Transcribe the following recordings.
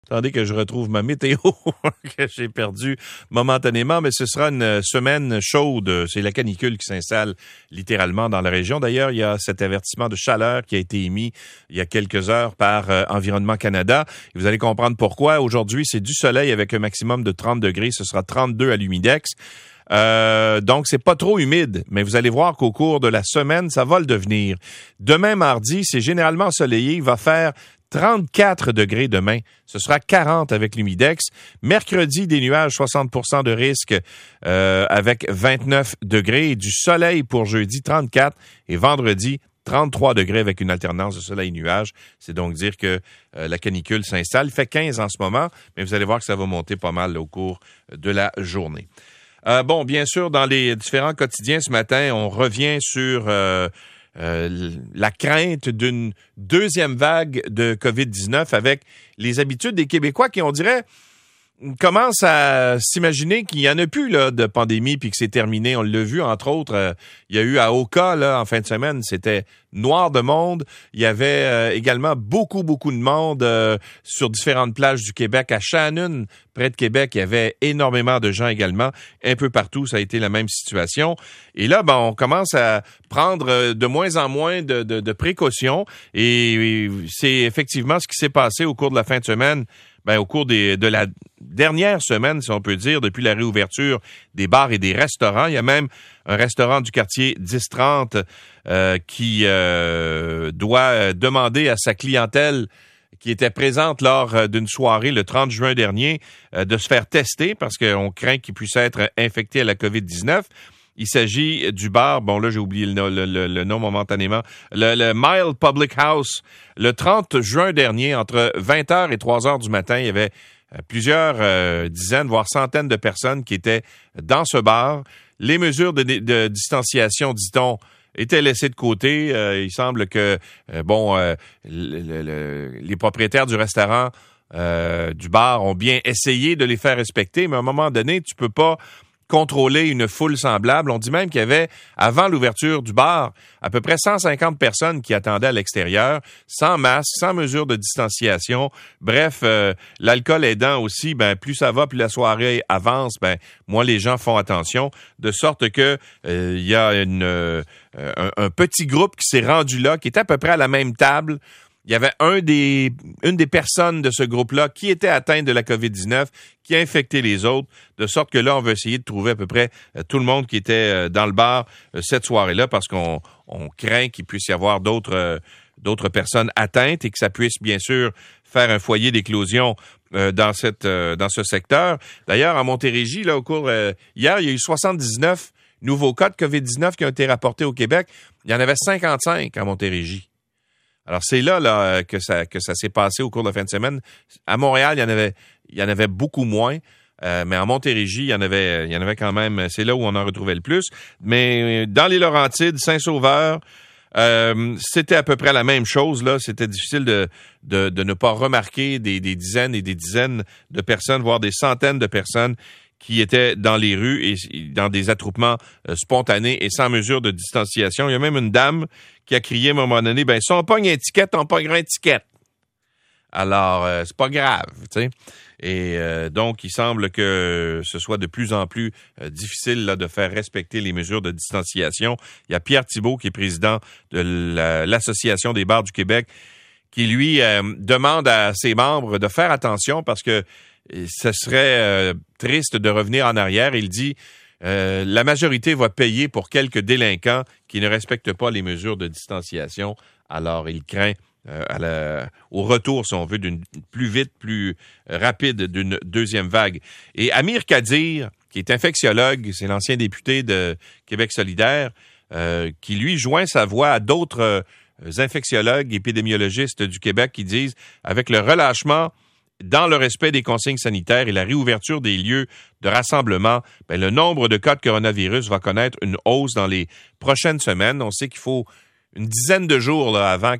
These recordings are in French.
Attendez que je retrouve ma météo que j'ai perdue momentanément, mais ce sera une semaine chaude. C'est la canicule qui s'installe littéralement dans la région. D'ailleurs, il y a cet avertissement de chaleur qui a été émis il y a quelques heures par Environnement Canada. Et vous allez comprendre pourquoi. Aujourd'hui, c'est du soleil avec un maximum de 30 degrés. Ce sera 32 à l'humidex. Donc, c'est pas trop humide, mais vous allez voir qu'au cours de la semaine, ça va le devenir. Demain, mardi, c'est généralement ensoleillé. Il va faire 34 degrés demain. Ce sera 40 avec l'humidex. Mercredi, des nuages, 60% de risque avec 29 degrés. Et du soleil pour jeudi, 34. Et vendredi, 33 degrés avec une alternance de soleil-nuage. C'est donc dire que la canicule s'installe. Il fait 15 en ce moment, mais vous allez voir que ça va monter pas mal au cours de la journée. Bon, bien sûr, dans les différents quotidiens ce matin, on revient sur la crainte d'une deuxième vague de COVID-19 avec les habitudes des Québécois qui, on dirait, commencent à s'imaginer qu'il n'y en a plus là, de pandémie puis que c'est terminé. On l'a vu, entre autres, il y a eu à Oka là, en fin de semaine, c'était noir de monde. Il y avait également beaucoup de monde sur différentes plages du Québec. À Shannon, près de Québec, il y avait énormément de gens également. Un peu partout, ça a été la même situation. Et là, on commence à prendre de moins en moins de précautions. Et c'est effectivement ce qui s'est passé au cours de la fin de semaine. Au cours de la dernière semaine, si on peut dire, depuis la réouverture des bars et des restaurants. Il y a même un restaurant du quartier 1030 qui doit demander à sa clientèle qui était présente lors d'une soirée le 30 juin dernier de se faire tester parce qu'on craint qu'il puisse être infecté à la COVID-19. Il s'agit du bar, là j'ai oublié le nom momentanément, le Mile Public House. Le 30 juin dernier, entre 20h et 3h du matin, il y avait plusieurs dizaines, voire centaines de personnes qui étaient dans ce bar. Les mesures de distanciation, dit-on, étaient laissées de côté. Il semble que les propriétaires du restaurant, du bar, ont bien essayé de les faire respecter, mais à un moment donné, tu peux pas contrôler une foule semblable. On dit même qu'il y avait, avant l'ouverture du bar, à peu près 150 personnes qui attendaient à l'extérieur, sans masque, sans mesure de distanciation. Bref, l'alcool aidant aussi, plus ça va, plus la soirée avance, moins les gens font attention, de sorte que il y a un petit groupe qui s'est rendu là, qui était à peu près à la même table. Il y avait une des personnes de ce groupe-là qui était atteinte de la COVID-19, qui a infecté les autres, de sorte que là, on veut essayer de trouver à peu près tout le monde qui était dans le bar cette soirée-là, parce qu'on craint qu'il puisse y avoir d'autres personnes atteintes et que ça puisse, bien sûr, faire un foyer d'éclosion dans ce secteur. D'ailleurs, à Montérégie, là, au cours hier, il y a eu 79 nouveaux cas de COVID-19 qui ont été rapportés au Québec. Il y en avait 55 à Montérégie. Alors, c'est là que ça s'est passé au cours de la fin de semaine. À Montréal, il y en avait beaucoup moins, mais en Montérégie, il y en avait quand même. C'est là où on en retrouvait le plus. Mais dans les Laurentides, Saint-Sauveur, c'était à peu près la même chose. Là, c'était difficile de ne pas remarquer des dizaines et des dizaines de personnes, voire des centaines de personnes qui étaient dans les rues et dans des attroupements spontanés et sans mesure de distanciation. Il y a même une dame qui a crié à un moment donné, si on pogne une étiquette, on pognera une étiquette. Alors, c'est pas grave, tu sais. Et donc, il semble que ce soit de plus en plus difficile là, de faire respecter les mesures de distanciation. Il y a Pierre Thibault, qui est président de l'Association des bars du Québec, qui, lui, demande à ses membres de faire attention parce que ce serait triste de revenir en arrière. Il dit la majorité va payer pour quelques délinquants qui ne respectent pas les mesures de distanciation. Alors, il craint au retour, si on veut, d'une plus rapide d'une deuxième vague. Et Amir Kadir, qui est infectiologue, c'est l'ancien député de Québec solidaire, qui, lui, joint sa voix à d'autres infectiologues, épidémiologistes du Québec qui disent, avec le relâchement dans le respect des consignes sanitaires et la réouverture des lieux de rassemblement, le nombre de cas de coronavirus va connaître une hausse dans les prochaines semaines. On sait qu'il faut une dizaine de jours là, avant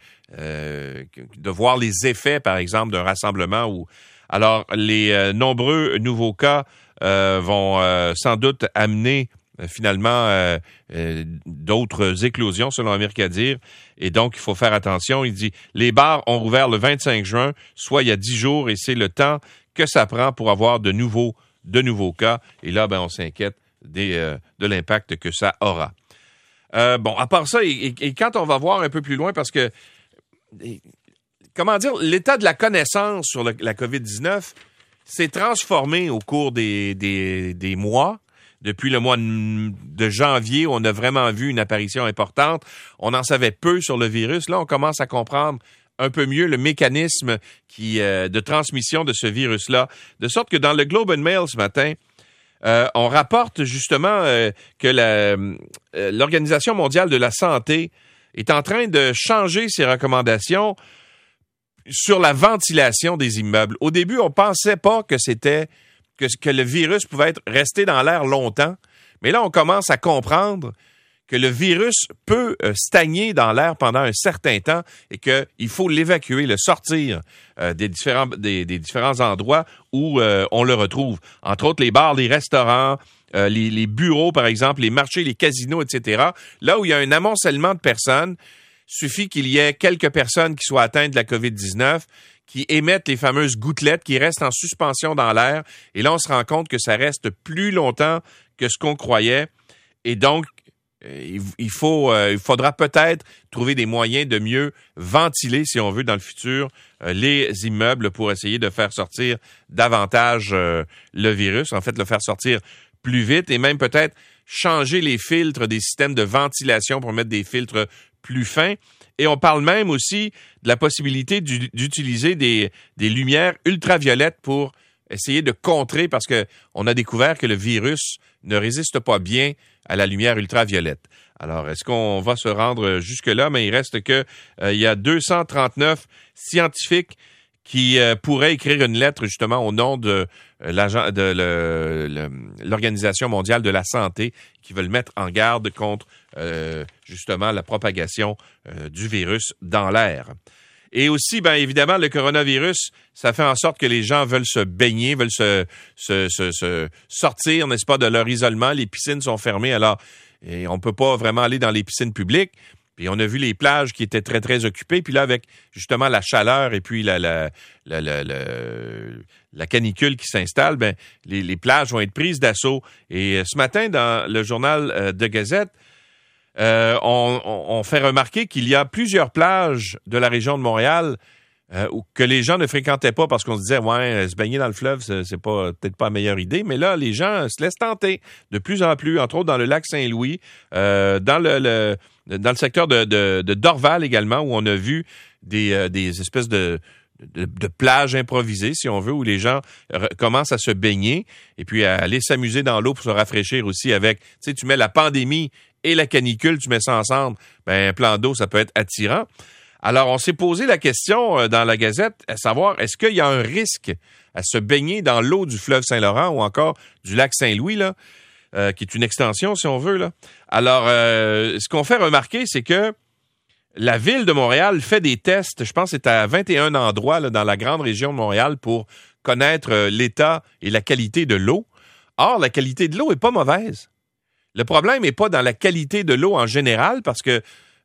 de voir les effets, par exemple, d'un rassemblement. Alors, les nombreux nouveaux cas vont sans doute amener d'autres éclosions, selon Amérique dire. Et donc, il faut faire attention. Il dit, les bars ont rouvert le 25 juin, soit il y a 10 jours, et c'est le temps que ça prend pour avoir de nouveaux cas. Et là, on s'inquiète de l'impact que ça aura. À part ça, et quand on va voir un peu plus loin, parce que, l'état de la connaissance sur la COVID-19 s'est transformé au cours des mois. Depuis le mois de janvier, on a vraiment vu une apparition importante. On en savait peu sur le virus. Là, on commence à comprendre un peu mieux le mécanisme de transmission de ce virus-là. De sorte que dans le Globe and Mail ce matin, on rapporte justement que l'Organisation mondiale de la santé est en train de changer ses recommandations sur la ventilation des immeubles. Au début, on pensait pas que le virus pouvait rester dans l'air longtemps, mais là, on commence à comprendre que le virus peut stagner dans l'air pendant un certain temps et qu'il faut l'évacuer, le sortir des différents endroits où on le retrouve. Entre autres, les bars, les restaurants, les bureaux, par exemple, les marchés, les casinos, etc. Là où il y a un amoncellement de personnes, suffit qu'il y ait quelques personnes qui soient atteintes de la COVID-19, qui émettent les fameuses gouttelettes qui restent en suspension dans l'air. Et là, on se rend compte que ça reste plus longtemps que ce qu'on croyait. Et donc, il faudra peut-être trouver des moyens de mieux ventiler, si on veut, dans le futur, les immeubles pour essayer de faire sortir davantage le virus. En fait, le faire sortir plus vite et même peut-être changer les filtres des systèmes de ventilation pour mettre des filtres plus fins. Et on parle même aussi de la possibilité d'utiliser des lumières ultraviolettes pour essayer de contrer, parce que on a découvert que le virus ne résiste pas bien à la lumière ultraviolette. Alors, est-ce qu'on va se rendre jusque-là? Mais il reste que il y a 239 scientifiques qui pourraient écrire une lettre justement au nom de l'Organisation mondiale de la santé, qui veulent mettre en garde contre justement la propagation du virus dans l'air. Et aussi, évidemment, le coronavirus, ça fait en sorte que les gens veulent se baigner, veulent se sortir, n'est-ce pas, de leur isolement. Les piscines sont fermées, alors et on peut pas vraiment aller dans les piscines publiques. Puis on a vu les plages qui étaient très, très occupées. Puis là, avec justement la chaleur et puis la canicule qui s'installe, les plages vont être prises d'assaut. Et ce matin, dans le journal de Gazette, on fait remarquer qu'il y a plusieurs plages de la région de Montréal que les gens ne fréquentaient pas parce qu'on se disait, se baigner dans le fleuve, c'est pas peut-être pas la meilleure idée. Mais là, les gens se laissent tenter de plus en plus, entre autres dans le lac Saint-Louis, dans le secteur de Dorval également, où on a vu des espèces de plages improvisées, si on veut, où les gens commencent à se baigner et puis à aller s'amuser dans l'eau pour se rafraîchir aussi avec, tu mets la pandémie et la canicule, tu mets ça ensemble, un plan d'eau, ça peut être attirant. Alors, on s'est posé la question dans la Gazette, à savoir, est-ce qu'il y a un risque à se baigner dans l'eau du fleuve Saint-Laurent ou encore du lac Saint-Louis, là, qui est une extension, si on veut, là. Alors, ce qu'on fait remarquer, c'est que la Ville de Montréal fait des tests, je pense que c'est à 21 endroits là, dans la grande région de Montréal pour connaître l'état et la qualité de l'eau. Or, la qualité de l'eau est pas mauvaise. Le problème n'est pas dans la qualité de l'eau en général, parce que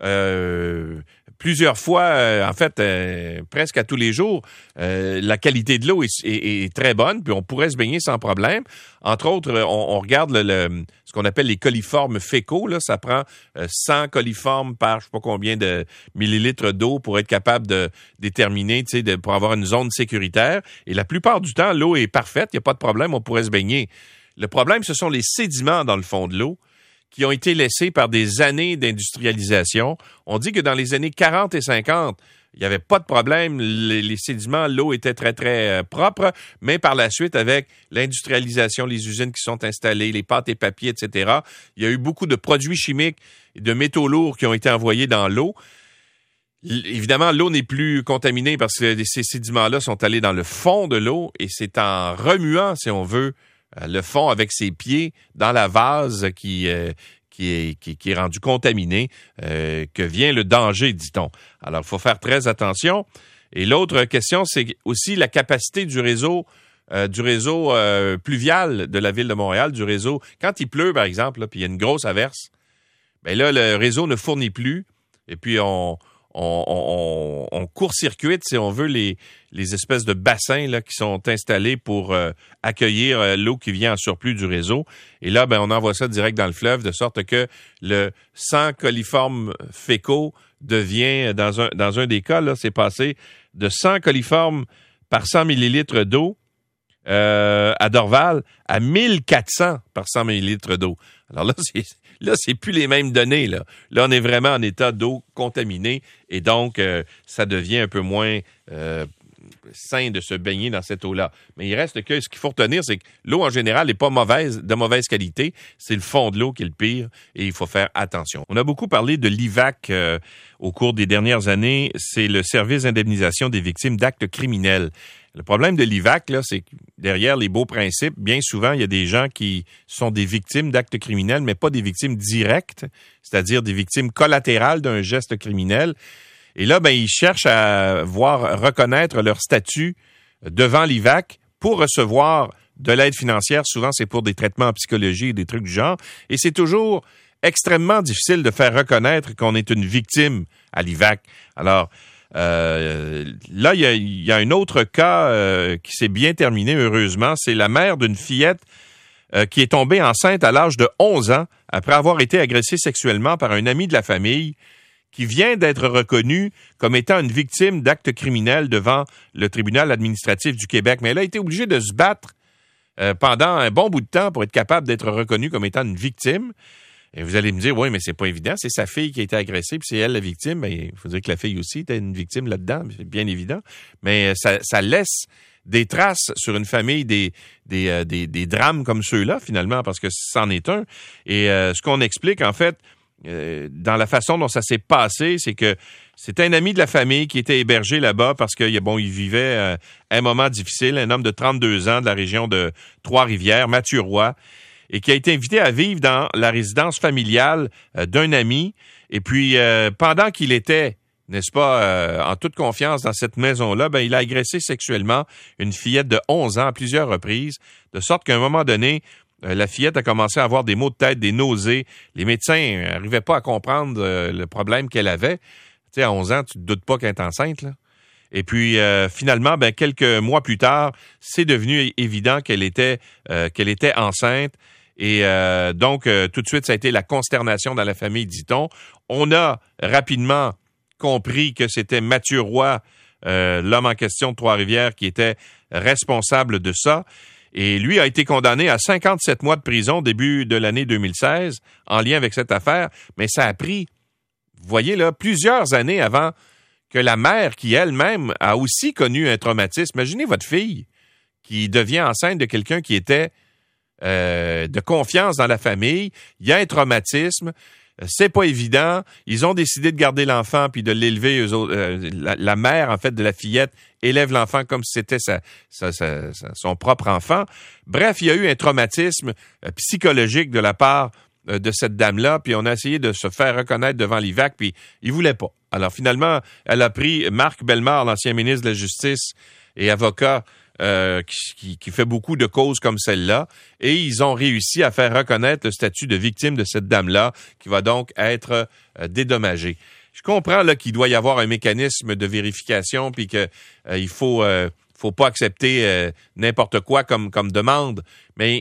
plusieurs fois, presque à tous les jours, la qualité de l'eau est très bonne, puis on pourrait se baigner sans problème. Entre autres, on regarde ce qu'on appelle les coliformes fécaux. Là, ça prend 100 coliformes par je sais pas combien de millilitres d'eau pour être capable de déterminer, pour avoir une zone sécuritaire. Et la plupart du temps, l'eau est parfaite, il n'y a pas de problème, on pourrait se baigner. Le problème, ce sont les sédiments dans le fond de l'eau qui ont été laissés par des années d'industrialisation. On dit que dans les années 40 et 50, il n'y avait pas de problème. Les sédiments, l'eau était très, très propre. Mais par la suite, avec l'industrialisation, les usines qui sont installées, les pâtes et papiers, etc., il y a eu beaucoup de produits chimiques et de métaux lourds qui ont été envoyés dans l'eau. Évidemment, l'eau n'est plus contaminée parce que ces sédiments-là sont allés dans le fond de l'eau et c'est en remuant, si on veut, le fond avec ses pieds dans la vase qui est rendu contaminé, que vient le danger, dit-on. Alors, il faut faire très attention. Et l'autre question, c'est aussi la capacité du réseau du réseau pluvial de la Ville de Montréal, du réseau. Quand il pleut, par exemple, puis il y a une grosse averse, ben là, le réseau ne fournit plus. Et puis, on court-circuite, si on veut, les espèces de bassins là, qui sont installés pour accueillir l'eau qui vient en surplus du réseau. Et là, ben, on envoie ça direct dans le fleuve, de sorte que le sang coliformes fécaux devient, dans un des cas, là, c'est passé de 100 coliformes par 100 millilitres d'eau à Dorval à 1400 par 100 millilitres d'eau. Alors là, c'est plus les mêmes données. Là, on est vraiment en état d'eau contaminée et donc ça devient un peu moins sain de se baigner dans cette eau-là. Mais il reste que ce qu'il faut retenir, c'est que l'eau en général n'est pas de mauvaise qualité. C'est le fond de l'eau qui est le pire et il faut faire attention. On a beaucoup parlé de l'IVAC au cours des dernières années. C'est le service d'indemnisation des victimes d'actes criminels. Le problème de l'IVAC, là, c'est que derrière les beaux principes, bien souvent, il y a des gens qui sont des victimes d'actes criminels, mais pas des victimes directes, c'est-à-dire des victimes collatérales d'un geste criminel. Et là, ben, ils cherchent à voir reconnaître leur statut devant l'IVAC pour recevoir de l'aide financière. Souvent, c'est pour des traitements en psychologie et des trucs du genre. Et c'est toujours extrêmement difficile de faire reconnaître qu'on est une victime à l'IVAC. Alors, là, il y a un autre cas qui s'est bien terminé, heureusement. C'est la mère d'une fillette qui est tombée enceinte à l'âge de 11 ans après avoir été agressée sexuellement par un ami de la famille qui vient d'être reconnue comme étant une victime d'actes criminels devant le tribunal administratif du Québec. Mais elle a été obligée de se battre pendant un bon bout de temps pour être capable d'être reconnue comme étant une victime. Et vous allez me dire, oui, mais c'est pas évident, c'est sa fille qui a été agressée, puis c'est elle la victime. Ben, il faut dire que la fille aussi était une victime là-dedans, c'est bien évident. Mais ça laisse des traces sur une famille des drames comme ceux-là, finalement, parce que c'en est un. Et ce qu'on explique, en fait, dans la façon dont ça s'est passé, c'est que c'était un ami de la famille qui était hébergé là-bas parce que il vivait un moment difficile, un homme de 32 ans de la région de Trois-Rivières, Mathieu Roy, et qui a été invité à vivre dans la résidence familiale d'un ami. Et puis, pendant qu'il était, n'est-ce pas, en toute confiance dans cette maison-là, ben, il a agressé sexuellement une fillette de 11 ans à plusieurs reprises, de sorte qu'à un moment donné, la fillette a commencé à avoir des maux de tête, des nausées. Les médecins n'arrivaient pas à comprendre le problème qu'elle avait. Tu sais, à 11 ans, tu te doutes pas qu'elle est enceinte, là. Et puis, finalement, ben, quelques mois plus tard, c'est devenu évident qu'elle était enceinte. Et donc, tout de suite, ça a été la consternation dans la famille, dit-on. On a rapidement compris que c'était Mathieu Roy, l'homme en question de Trois-Rivières, qui était responsable de ça. Et lui a été condamné à 57 mois de prison au début de l'année 2016 en lien avec cette affaire. Mais ça a pris, vous voyez là, plusieurs années avant que la mère, qui elle-même a aussi connu un traumatisme. Imaginez votre fille qui devient enceinte de quelqu'un qui était de confiance dans la famille. Il y a un traumatisme. C'est pas évident. Ils ont décidé de garder l'enfant puis de l'élever. Eux autres, la mère, en fait, de la fillette élève l'enfant comme si c'était son propre enfant. Bref, il y a eu un traumatisme psychologique de la part de cette dame-là, puis on a essayé de se faire reconnaître devant l'IVAC, puis il voulait pas. Alors finalement, elle a pris Marc Bellemare, l'ancien ministre de la Justice et avocat, qui fait beaucoup de causes comme celle-là, et ils ont réussi à faire reconnaître le statut de victime de cette dame-là, qui va donc être dédommagée. Je comprends là qu'il doit y avoir un mécanisme de vérification, puis que il faut pas accepter n'importe quoi comme demande, mais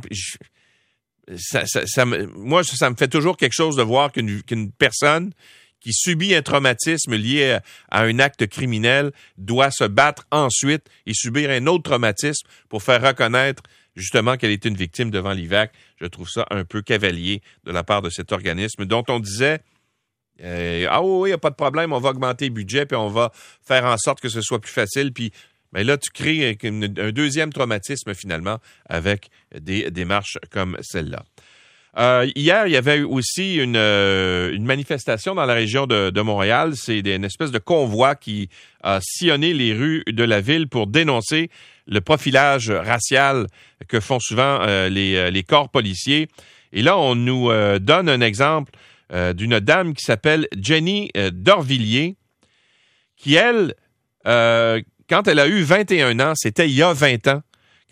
ça me fait toujours quelque chose de voir qu'une personne qui subit un traumatisme lié à un acte criminel doit se battre ensuite et subir un autre traumatisme pour faire reconnaître justement qu'elle est une victime devant l'IVAC. Je trouve ça un peu cavalier de la part de cet organisme dont on disait ah oui, il n'y a pas de problème, on va augmenter le budget puis on va faire en sorte que ce soit plus facile. Puis mais là, tu crées un deuxième traumatisme finalement avec des démarches comme celle-là. Hier, il y avait aussi une manifestation dans la région de Montréal. C'est une espèce de convoi qui a sillonné les rues de la ville pour dénoncer le profilage racial que font souvent les corps policiers. Et là, on nous donne un exemple d'une dame qui s'appelle Jenny Dorvillier, qui, elle, quand elle a eu 21 ans, c'était il y a 20 ans,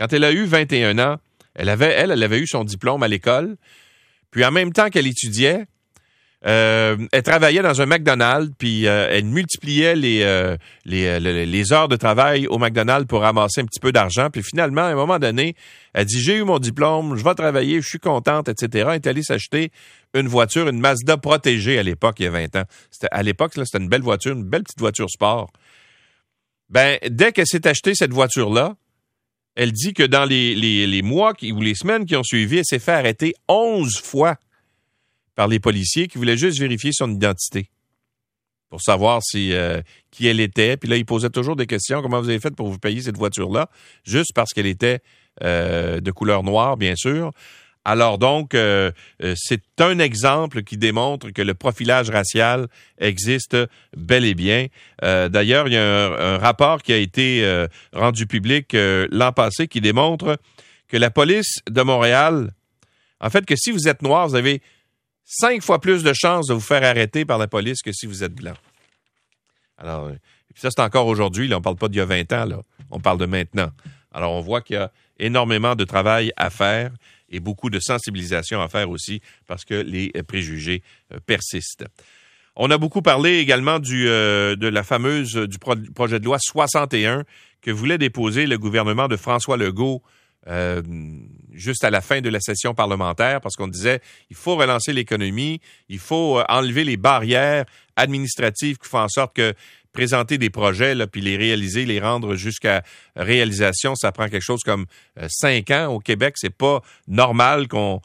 Quand elle a eu 21 ans, elle avait eu son diplôme à l'école. Puis en même temps qu'elle étudiait, elle travaillait dans un McDonald's, puis elle multipliait les heures de travail au McDonald's pour ramasser un petit peu d'argent. Puis finalement, à un moment donné, elle dit « J'ai eu mon diplôme, je vais travailler, je suis contente, etc. » Elle est allée s'acheter une voiture, une Mazda protégée à l'époque, il y a 20 ans. À l'époque, là, c'était une belle voiture, une belle petite voiture sport. Ben, dès qu'elle s'est achetée cette voiture-là, elle dit que dans les mois ou les semaines qui ont suivi, elle s'est fait arrêter 11 fois par les policiers qui voulaient juste vérifier son identité pour savoir qui elle était. Puis là, ils posaient toujours des questions. Comment vous avez fait pour vous payer cette voiture-là? Juste parce qu'elle était de couleur noire, bien sûr. Alors donc, c'est un exemple qui démontre que le profilage racial existe bel et bien. D'ailleurs, il y a un rapport qui a été rendu public l'an passé qui démontre que la police de Montréal, en fait, que si vous êtes noir, vous avez 5 fois plus de chances de vous faire arrêter par la police que si vous êtes blanc. Alors, ça, c'est encore aujourd'hui. Là, on ne parle pas d'il y a 20 ans. Là. On parle de maintenant. Alors, on voit qu'il y a énormément de travail à faire et beaucoup de sensibilisation à faire aussi parce que les préjugés persistent. On a beaucoup parlé également du projet de loi 61 que voulait déposer le gouvernement de François Legault juste à la fin de la session parlementaire parce qu'on disait il faut relancer l'économie, il faut enlever les barrières administratives qui font en sorte que présenter des projets là, puis les réaliser, les rendre jusqu'à réalisation, ça prend quelque chose comme 5 ans au Québec. C'est pas normal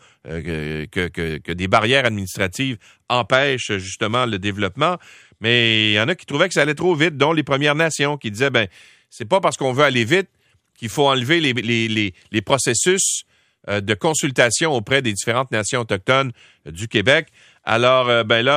que des barrières administratives empêchent justement le développement. Mais il y en a qui trouvaient que ça allait trop vite, dont les Premières Nations, qui disaient c'est pas parce qu'on veut aller vite qu'il faut enlever les processus de consultation auprès des différentes nations autochtones du Québec. Alors,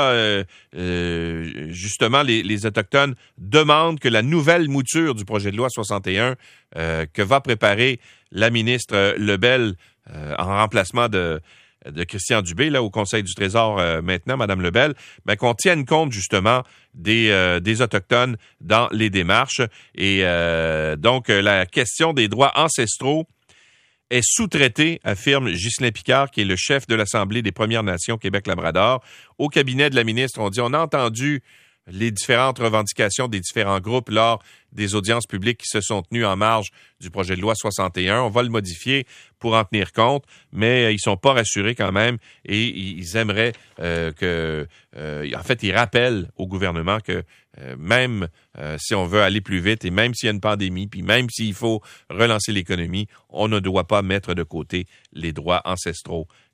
justement, les Autochtones demandent que la nouvelle mouture du projet de loi 61 que va préparer la ministre Lebel en remplacement de Christian Dubé, là, au Conseil du Trésor maintenant, Madame Lebel, qu'on tienne compte, justement, des Autochtones dans les démarches. Et donc, la question des droits ancestraux est sous-traité, affirme Ghislain Picard, qui est le chef de l'Assemblée des Premières Nations Québec-Labrador. Au cabinet de la ministre, on dit on a entendu les différentes revendications des différents groupes lors des audiences publiques qui se sont tenues en marge du projet de loi 61. On va le modifier pour en tenir compte, mais ils sont pas rassurés quand même et ils aimeraient en fait, ils rappellent au gouvernement que même si on veut aller plus vite et même s'il y a une pandémie, puis même s'il faut relancer l'économie, on ne doit pas mettre de côté les droits ancestraux